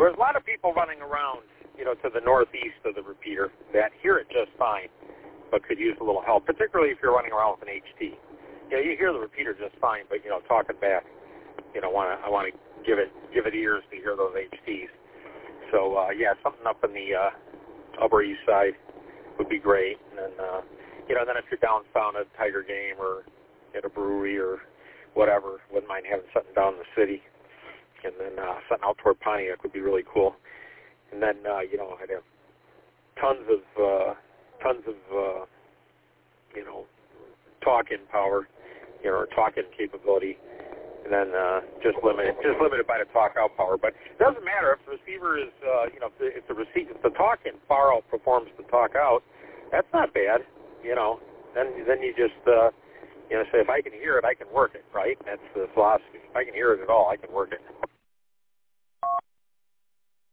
There's a lot of people running around, to the northeast of the repeater that hear it just fine, but could use a little help, particularly if you're running around with an HT. You hear the repeater just fine, but talking back, I want to give it ears to hear those HTs. So something up in the Upper East Side would be great. And then then if you're downtown at a Tiger game or at a brewery or whatever, wouldn't mind having something down in the city. And then something out toward Pontiac would be really cool. And then I'd have tons of talk-in power, or talk-in capability, and then just limited by the talk-out power. But it doesn't matter if the receiver is, if the talk-in far outperforms the talk-out, that's not bad, Then you just, say if I can hear it, I can work it, right? That's the philosophy. If I can hear it at all, I can work it.